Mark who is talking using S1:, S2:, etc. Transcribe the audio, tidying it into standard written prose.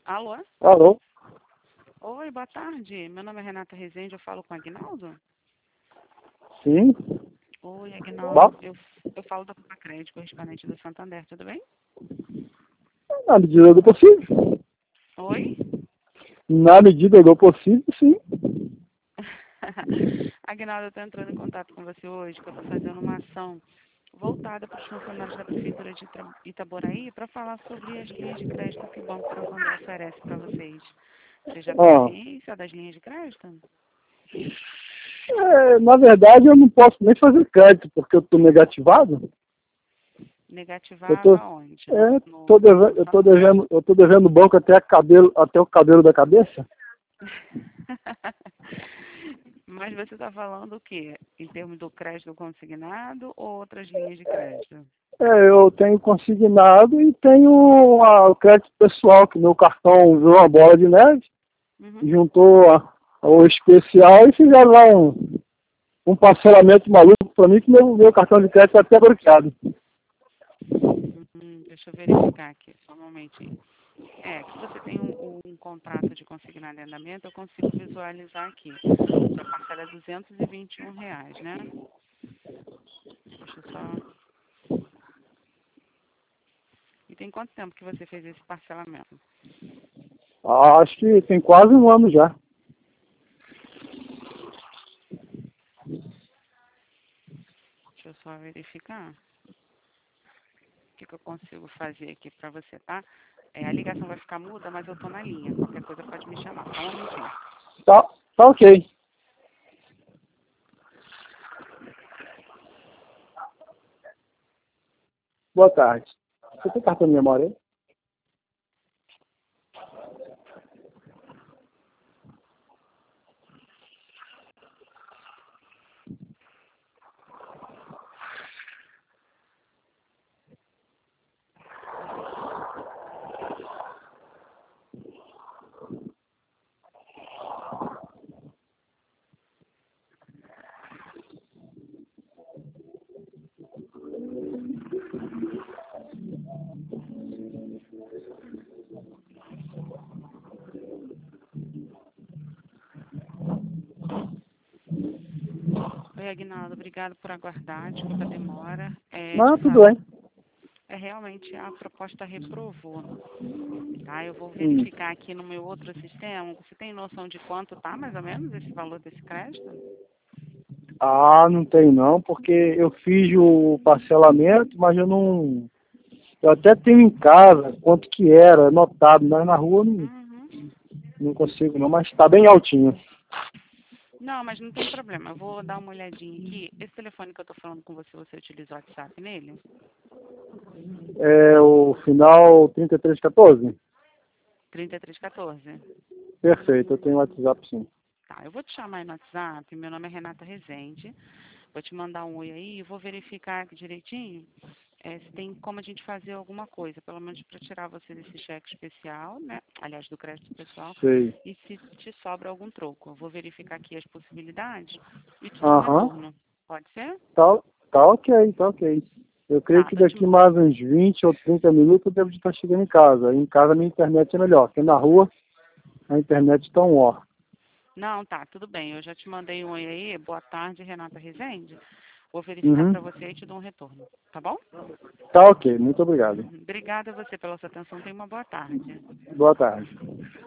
S1: Alô?
S2: Alô?
S1: Oi, boa tarde. Meu nome é Renata Rezende, eu falo com o Aguinaldo?
S2: Sim?
S1: Oi,
S2: Bom,
S1: Aguinaldo. Eu falo da Copa Crédito, correspondente do Santander, tudo bem?
S2: na medida do possível.
S1: Oi?
S2: Na medida do possível, sim.
S1: Aguinaldo, eu estou entrando em contato com você hoje, que eu estou fazendo uma ação voltada para os funcionários da Prefeitura de Itaboraí para falar sobre as linhas de crédito que o Banco Santander oferece para vocês. Você já tem
S2: Ah,
S1: ciência das linhas de crédito?
S2: na verdade, eu não posso nem fazer crédito, porque eu estou negativado. Eu
S1: Negativado
S2: tô,
S1: aonde?
S2: eu tô devendo o banco até o cabelo da cabeça.
S1: Mas você está falando o quê? Em termos do crédito consignado ou outras linhas de crédito?
S2: Eu tenho consignado e tenho o crédito pessoal, que meu cartão virou uma bola de neve,
S1: Uhum.
S2: juntou ao especial e fizeram lá um parcelamento maluco para mim, que meu cartão de crédito está até bloqueado.
S1: Deixa eu verificar aqui, só um momentinho. Que você tem um contrato de consignado em andamento, eu consigo visualizar aqui. Sua parcela é R$ 221, né? Deixa eu só... E tem quanto tempo que você fez esse parcelamento?
S2: Acho que tem quase um ano já.
S1: Deixa eu só verificar. O que eu consigo fazer aqui para você, tá? A ligação vai ficar muda, mas eu tô na linha. Qualquer coisa pode me chamar. Só um momentinho.
S2: Tá ok. Boa tarde. Você tem cartão de memória aí?
S1: Oi, Aguinaldo. Obrigado por aguardar. Desculpa a demora.
S2: Não,
S1: De
S2: tudo
S1: fato,
S2: bem.
S1: realmente a proposta reprovou, tá? Eu vou
S2: Hum.
S1: verificar aqui no meu outro sistema. Você tem noção de quanto tá, mais ou menos, esse valor desse crédito?
S2: Não tem não, porque eu fiz o parcelamento, mas eu não... Eu até tenho em casa quanto que era, anotado, mas na rua eu
S1: Uhum.
S2: não consigo não, mas está bem altinho.
S1: Não, mas não tem problema. Eu vou dar uma olhadinha aqui. Esse telefone que eu tô falando com você, você utiliza o WhatsApp nele?
S2: É o final 3314?
S1: 3314.
S2: Perfeito, eu tenho WhatsApp sim.
S1: Tá, eu vou te chamar aí no WhatsApp. Meu nome é Renata Rezende. Vou te mandar um oi aí e vou verificar direitinho se tem como a gente fazer alguma coisa, pelo menos para tirar você desse cheque especial, né? Aliás, do crédito pessoal,
S2: Sei.
S1: e se te sobra algum troco. Eu vou verificar aqui as possibilidades e te dou um
S2: Aham.
S1: retorno. Pode ser?
S2: Tá ok, tá ok. Eu creio
S1: Tá,
S2: que daqui mais uns 20 ou 30 minutos eu devo estar chegando em casa. Aí em casa a minha internet é melhor, porque na rua a internet está um ó.
S1: Não, tá, tudo bem. Eu já te mandei um oi aí. Boa tarde, Renata Rezende. Vou verificar
S2: Uhum.
S1: para você e te dou um retorno. Tá bom?
S2: Tá ok, muito obrigado.
S1: Obrigada a você pela sua atenção. Tenha uma boa tarde.
S2: Boa tarde.